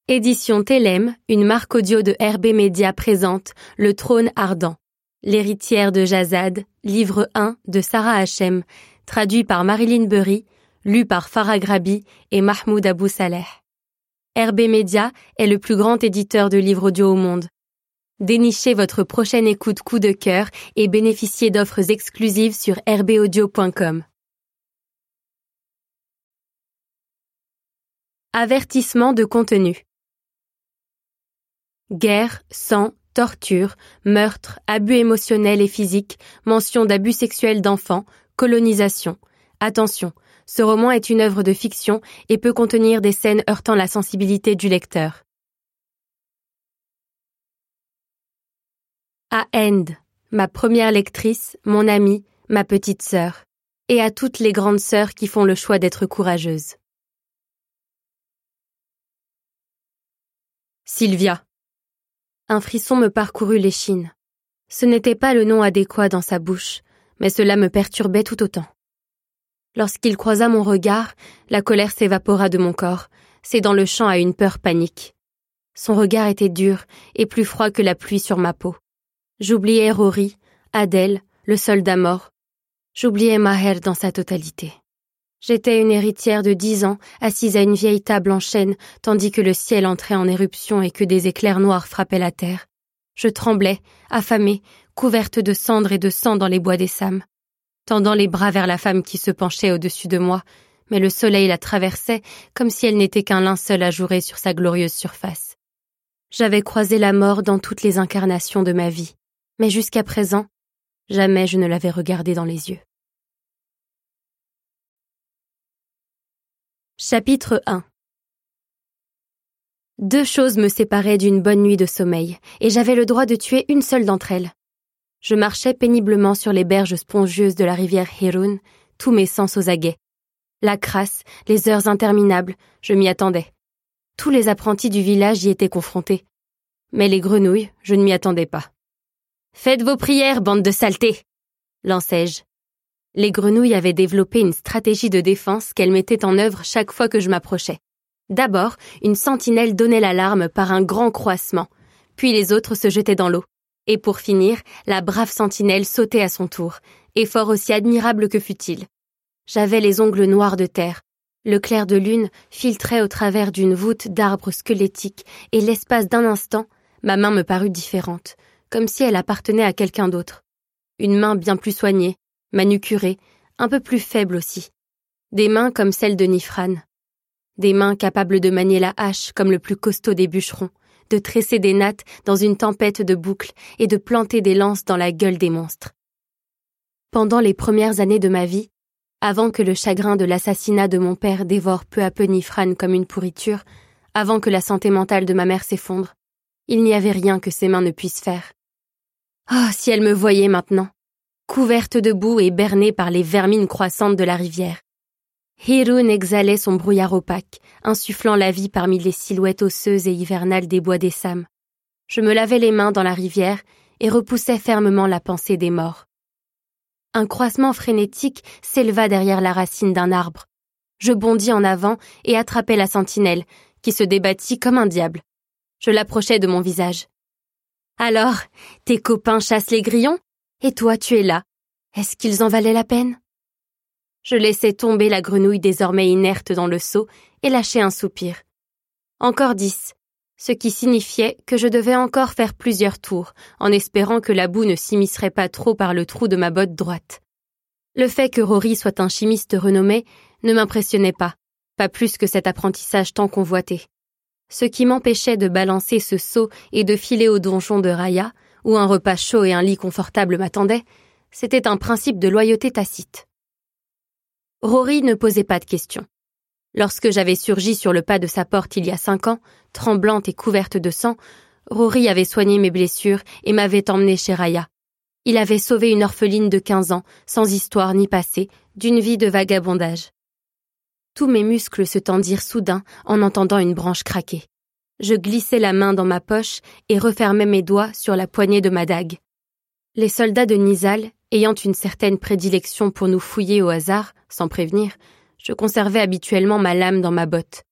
Édition Télème, une marque audio de RB Media présente Le Trône Ardent. L'héritière de Jazad, livre 1 de Sarah Hachem, traduit par Marilyn Burry, lu par Farah Grabi et Mahmoud Abou Saleh. RB Media est le plus grand éditeur de livres audio au monde. Dénichez votre prochaine écoute coup de cœur et bénéficiez d'offres exclusives sur rbaudio.com. Avertissement de contenu. Guerre, sang, torture, meurtre, abus émotionnels et physiques, mention d'abus sexuels d'enfants, colonisation. Attention, ce roman est une œuvre de fiction et peut contenir des scènes heurtant la sensibilité du lecteur. À End, ma première lectrice, mon amie, ma petite sœur, et à toutes les grandes sœurs qui font le choix d'être courageuses. Sylvia. Un frisson me parcourut l'échine. Ce n'était pas le nom adéquat dans sa bouche, mais cela me perturbait tout autant. Lorsqu'il croisa mon regard, la colère s'évapora de mon corps, cédant le champ à une peur panique. Son regard était dur et plus froid que la pluie sur ma peau. J'oubliais Rory, Adèle, le soldat mort. J'oubliais Maher dans sa totalité. J'étais une héritière de 10 ans, assise à une vieille table en chêne, tandis que le ciel entrait en éruption et que des éclairs noirs frappaient la terre. Je tremblais, affamée, couverte de cendres et de sang dans les bois des Sam, tendant les bras vers la femme qui se penchait au-dessus de moi, mais le soleil la traversait comme si elle n'était qu'un linceul ajouré sur sa glorieuse surface. J'avais croisé la mort dans toutes les incarnations de ma vie, mais jusqu'à présent, jamais je ne l'avais regardée dans les yeux. Chapitre 1. 2 choses me séparaient d'une bonne nuit de sommeil, et j'avais le droit de tuer une seule d'entre elles. Je marchais péniblement sur les berges spongieuses de la rivière Hirun, tous mes sens aux aguets. La crasse, les heures interminables, je m'y attendais. Tous les apprentis du village y étaient confrontés. Mais les grenouilles, je ne m'y attendais pas. « Faites vos prières, bande de saletés !» lançai-je. Les grenouilles avaient développé une stratégie de défense qu'elles mettaient en œuvre chaque fois que je m'approchais. D'abord, une sentinelle donnait l'alarme par un grand croassement, puis les autres se jetaient dans l'eau. Et pour finir, la brave sentinelle sautait à son tour, effort aussi admirable que fut-il. J'avais les ongles noirs de terre. Le clair de lune filtrait au travers d'une voûte d'arbres squelettiques et l'espace d'un instant, ma main me parut différente, comme si elle appartenait à quelqu'un d'autre. Une main bien plus soignée, manucurée, un peu plus faible aussi. Des mains comme celles de Nifran. Des mains capables de manier la hache comme le plus costaud des bûcherons, de tresser des nattes dans une tempête de boucles et de planter des lances dans la gueule des monstres. Pendant les premières années de ma vie, avant que le chagrin de l'assassinat de mon père dévore peu à peu Nifran comme une pourriture, avant que la santé mentale de ma mère s'effondre, il n'y avait rien que ses mains ne puissent faire. Oh, si elle me voyait maintenant, couverte de boue et bernée par les vermines croissantes de la rivière. Hirun exhalait son brouillard opaque, insufflant la vie parmi les silhouettes osseuses et hivernales des bois des Sam. Je me lavais les mains dans la rivière et repoussais fermement la pensée des morts. Un croissement frénétique s'éleva derrière la racine d'un arbre. Je bondis en avant et attrapai la sentinelle, qui se débattit comme un diable. Je l'approchai de mon visage. « Alors, tes copains chassent les grillons ? Et toi, tu es là. Est-ce qu'ils en valaient la peine ?» Je laissai tomber la grenouille désormais inerte dans le seau et lâchai un soupir. Encore 10, ce qui signifiait que je devais encore faire plusieurs tours, en espérant que la boue ne s'immiscerait pas trop par le trou de ma botte droite. Le fait que Rory soit un chimiste renommé ne m'impressionnait pas plus que cet apprentissage tant convoité. Ce qui m'empêchait de balancer ce seau et de filer au donjon de Raya, où un repas chaud et un lit confortable m'attendaient, c'était un principe de loyauté tacite. Rory ne posait pas de questions. Lorsque j'avais surgi sur le pas de sa porte il y a 5 ans, tremblante et couverte de sang, Rory avait soigné mes blessures et m'avait emmenée chez Raya. Il avait sauvé une orpheline de 15 ans, sans histoire ni passé, d'une vie de vagabondage. Tous mes muscles se tendirent soudain en entendant une branche craquer. Je glissai la main dans ma poche et refermai mes doigts sur la poignée de ma dague. Les soldats de Nizal, ayant une certaine prédilection pour nous fouiller au hasard, sans prévenir, je conservais habituellement ma lame dans ma botte.